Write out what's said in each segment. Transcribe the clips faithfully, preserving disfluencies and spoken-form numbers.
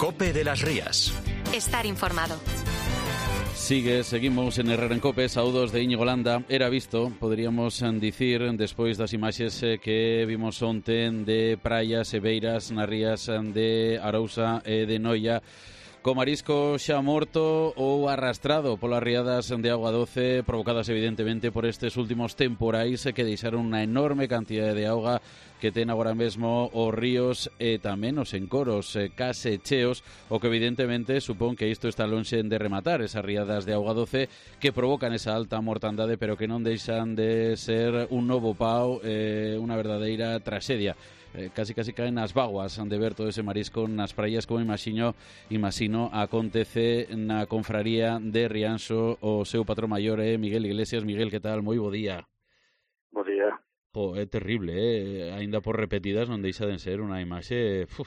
COPE de las Rías. Estar informado. Sigue, seguimos en Herrera en Cope, saúdos de Íñigo Landa. Era visto, poderíamos dicir, despois das imaxes que vimos onte de praias e beiras nas rías de Arousa e de Noia, co marisco xa morto ou arrastrado polas riadas de auga doce, provocadas evidentemente por estes últimos temporais que deixaron unha enorme cantidade de auga que ten agora mesmo os ríos e tamén os encoros eh, case cheos, o que evidentemente supón que isto está lonxe de rematar, esas riadas de auga doce que provocan esa alta mortandade, pero que non deixan de ser un novo pau, eh, unha verdadeira traxedia. Eh, casi casi caen nas vaguas de ver todo ese marisco nas praias, como imagino, imagino acontece na confraría de Rianxo. O seu patrón maior é eh, Miguel Iglesias. Miguel, que tal? Moi bo día. Bo día. Jo, é terrible, eh? Ainda por repetidas non deixa de ser unha imaxe... Uf.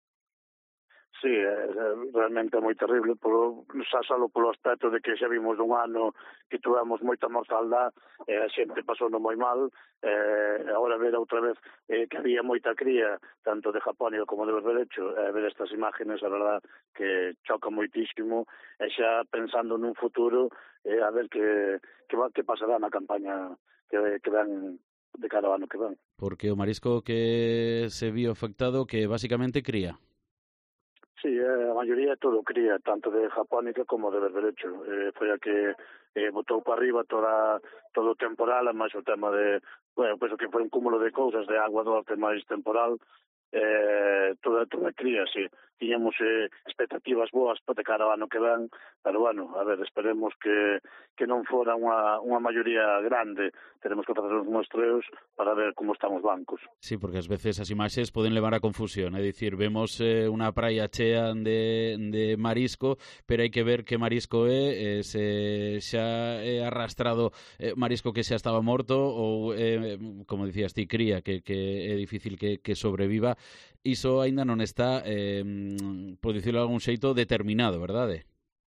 Sí, é, realmente é moi terrible, polo, xa solo polo aspecto de que xa vimos un ano que tuvemos moita mortaldade, e a xente pasou moi mal, e agora ver outra vez eh, que había moita cría, tanto de Japónica como de berberecho, e ver estas imágenes, a verdad, que choca moitísimo, e xa pensando nun futuro, eh, a ver que, que, que pasará na campaña que, que ven de cada ano que ven. Porque o marisco que se viu afectado, que basicamente cría. Sí, a maioría é todo cría, tanto de Japónica como de berberecho. Eh, foi a que eh, botou para arriba toda, todo o temporal, a máis o tema de, bueno, penso que foi un cúmulo de cousas, de agua doce máis temporal, eh, toda, toda cría, sí. Tiñamos eh, expectativas boas para de cara ao ano que ven, pero bueno, a ver, esperemos que, que non fora unha, unha maioría grande. Teremos que facer uns muestreos para ver como están os bancos. Sí, porque ás veces as imaxes poden levar a confusión, é dicir, vemos eh, unha praia chea de, de marisco, pero hai que ver que marisco é, eh, se xa é arrastrado eh, marisco que xa estaba morto ou, eh, como dicías ti, cría, que, que é difícil que, que sobreviva. Iso aínda non está, eh, por dicirlo de algún xeito, determinado, verdade?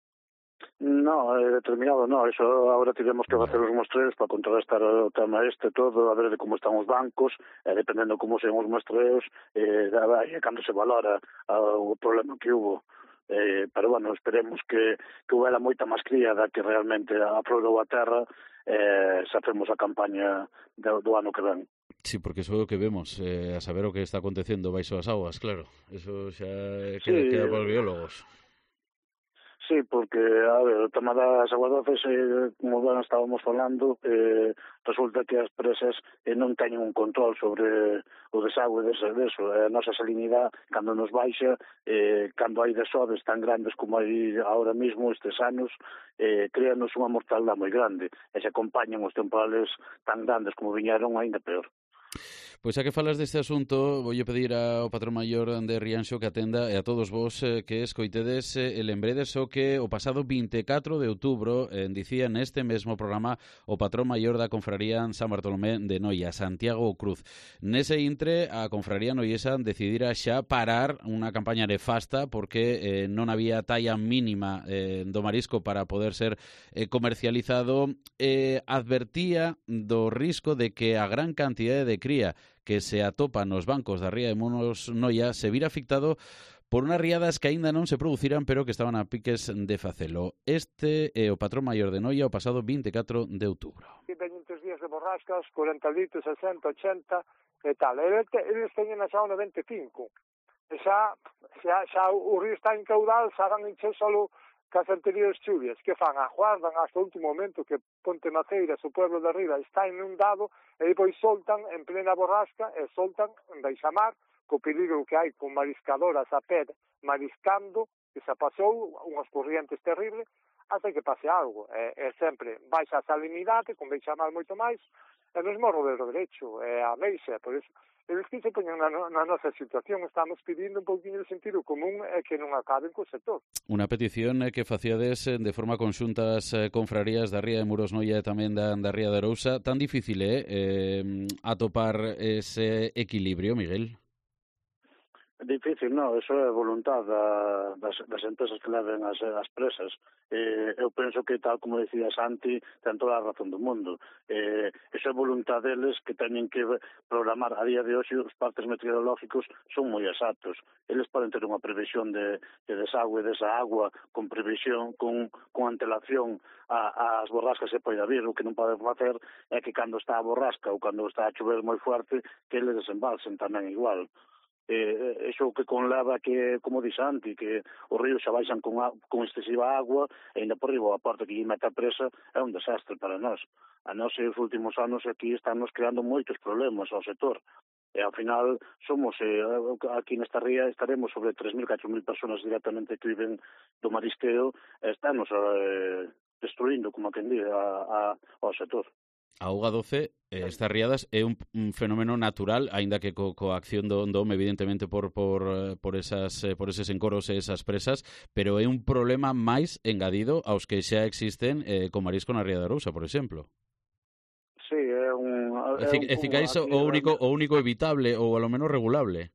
No, eh, determinado no, eso agora tivemos que facer os mostreos para contrastar o tema este todo, a ver de como están os bancos, e dependendo como sean os mostreos, eh, aí é cando se valora uh, o problema que hubo. Eh, pero bueno, esperemos que, que huela moita máis cría da que realmente aflorou a terra, eh, se hacemos a campaña do, do ano que ven. Sí, porque iso é o que vemos, eh, a saber o que está acontecendo baixo as augas, claro. Eso xa queda, sí, queda para os biólogos. Sí, porque, a ver, o tema das aguadoces, eh, como ben estábamos falando, eh, resulta que as presas eh, non teñen un control sobre o desagüe dese, deso. A nosa salinidade, cando nos baixa, eh, cando hai desobes tan grandes como hai ahora mesmo estes anos, eh, créanos unha mortalidade moi grande. E se acompañan os temporales tan grandes como viñeron, ainda peor. Pois xa que falas deste asunto, voulle pedir ao patrón maior de Rianxo que atenda e a todos vos eh, que escoitedes e eh, lembredes o que o pasado vinte e catro de outubro eh, dicía neste mesmo programa o patrón maior da confraría en San Bartolomé de Noia, Santiago Cruz. Nese intre, a confraría noiesa decidira xa parar unha campaña nefasta porque eh, non había talla mínima eh, do marisco para poder ser eh, comercializado. Eh, advertía do risco de que a gran cantidade de cría que se atopa nos bancos da ría de Munos Noia se vira afectado por unhas riadas que aínda non se produciran, pero que estaban a piques de facelo. Este é o patrón maior de Noia o pasado vinte e catro de outubro. Veñen tres días de borrascas, corenta litros, sesenta, ochenta e tal. Eles teñen xa o noventa e cinco. E xa, xa, xa o río está en caudal, xa van encher solo cas anteriores chuvias. Que fan? Aguardan hasta o último momento que Ponte Maceiras, o pueblo de arriba, está inundado e depois soltan en plena borrasca e soltan en baixamar co peligro que hai con mariscadoras a pé mariscando, que se pasou unhas corrientes terribles hasta que pase algo. E, e sempre baixa a salinidade, con baixamar moito máis, e nos morro de derecho, e a meixa, por iso eles que se poñen na, na nosa situación. Estamos pedindo un pouquinho de sentido común e que non acaben co sector. Unha petición que facíades de forma conxunta as confrarías da Ría de Muros Noia e tamén da, da Ría de Arousa. Tan difícil é eh, atopar ese equilibrio, Miguel? Difícil, non, eso é voluntad da, das, das empresas que leven as, as presas. Eh, eu penso que, tal como decía Santi, ten toda a razón do mundo. Eh, eso é voluntad deles que teñen que programar. A día de hoxe os partes meteorológicos son moi exactos. Eles poden ter unha previsión de, de desagüe desa agua con previsión, con, con antelación a, as borrascas que poida vir. O que non poden facer é que cando está a borrasca ou cando está a chover moi forte, que eles desembalsen tamén igual. Eh, eso que conleva que, como di Santi, que os ríos xa baixan con, a, con excesiva agua e ainda por riba a parte que lle mete a presa é un desastre para nós. A nós, os últimos anos aquí estamos creando moitos problemas ao sector e ao final somos, eh, aquí nesta ría estaremos sobre tres mil, catro mil personas directamente que viven do marisqueo e estamos eh, destruindo, como quen di, a, a, ao sector. A auga doce, eh, estas riadas, é un, un fenómeno natural, aínda que co, coa acción do home, evidentemente, por, por, por, esas, por eses encoros e esas presas, pero é un problema máis engadido aos que xa existen eh, con marisco na Ría da Arousa, por exemplo. Sí, é un... É dicir, que iso o único, o único evitable ou, a lo menos, regulable.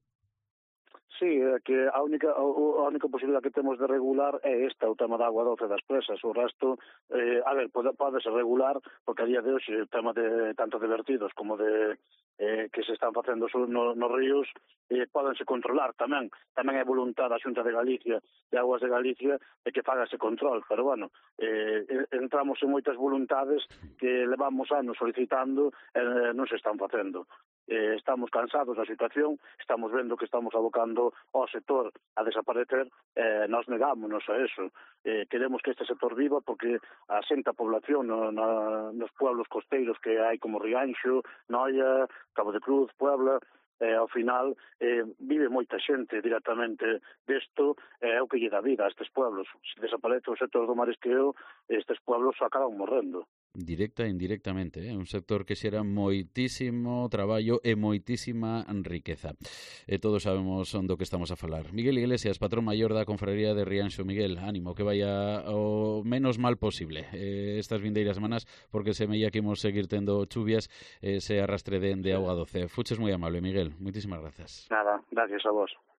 Sí, é que a única a única posibilidade que temos de regular é esta, o tema da agua doce das presas. O resto, eh, a ver, pode, pode ser regular, porque a día de hoxe o tema de tanto de vertidos como de eh, que se están facendo no, nos ríos eh, pódense controlar tamén. Tamén é voluntad da Xunta de Galicia, de Aguas de Galicia, de que faga ese control, pero bueno, eh, entramos en moitas voluntades que levamos anos solicitando e eh, non se están facendo. Eh, estamos cansados da situación, estamos vendo que estamos abocando ao sector a desaparecer, eh, nós negámonos a eso. Eh, queremos que este sector viva porque asenta a población no, na, nos pueblos costeiros que hai como Rianxo, Noia, Cabo de Cruz, Puebla, eh, ao final eh, vive moita xente directamente desto, é eh, o que lle dá vida a estes pueblos. Se desaparece o sector do marisqueo, estes pueblos acaban morrendo. Directa e indirectamente, é eh? un sector que xera moitísimo traballo e moitísima riqueza. E todos sabemos do que estamos a falar. Miguel Iglesias, patrón maior da Confraría de Rianxo. Miguel, ánimo, que vaya o menos mal posible eh, estas vindeiras semanas, porque se meía que imos seguir tendo chuvias e eh, se arrastre de, de auga doce. Fuches moi amable, Miguel. Moitísimas grazas. Nada, gracias a vos.